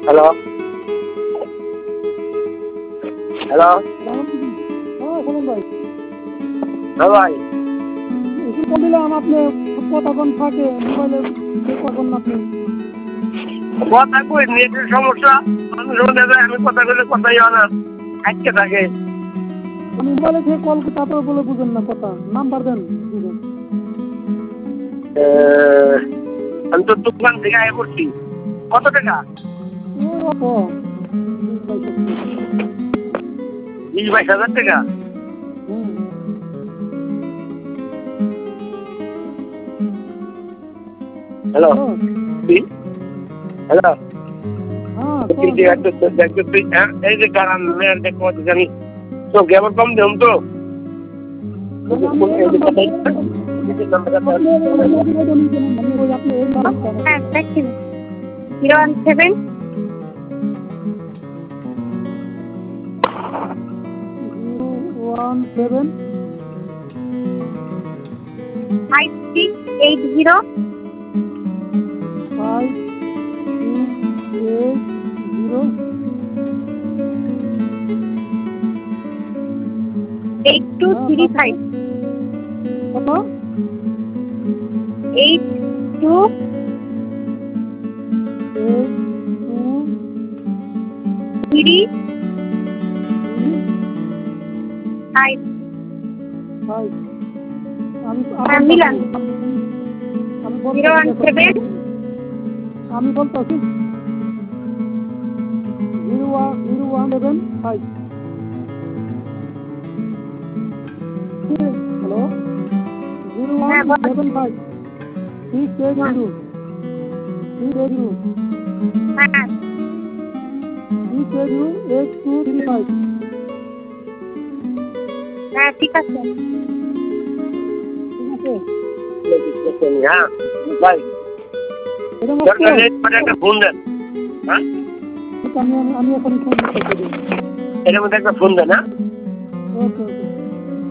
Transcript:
Hello hello হ্যাঁ শোনেন ভাই, হ্যাঁ ভাই এসে বললাম আপনি কতক্ষণ থাকে মোবাইলে কখন আপনি কথা কই নেটের সমস্যা মানুষ বলে যায় আমি কথা বলে কথাই হয় না আজকে থাকে মোবাইলে থেকে কল তারপরে বলে বুঝেন না কথা, নাম্বার দেন বুঝেন। আমি তো দোকান থেকে আয় করছি কত টাকা ও 20-22 হাজার টাকা হ্যালো হ্যালো এই যে কারণ দেখো জানি তো কেমন কম দেন তো হ্যাঁ দেখছেন 017 017 5680 8235 কত 8235 মিলান 017 আমি বলতেছি 017 হ্যালো 0175 680 হ্যাঁ 8235 হ্যাঁ ঠিক আছে ঠিক আছে হ্যাঁ ভাই এটা একটা ফোন দেন হ্যাঁ আমি এখন ফোন করতে এটার মধ্যে একটা ফোন দেন হ্যাঁ ওকে ওকে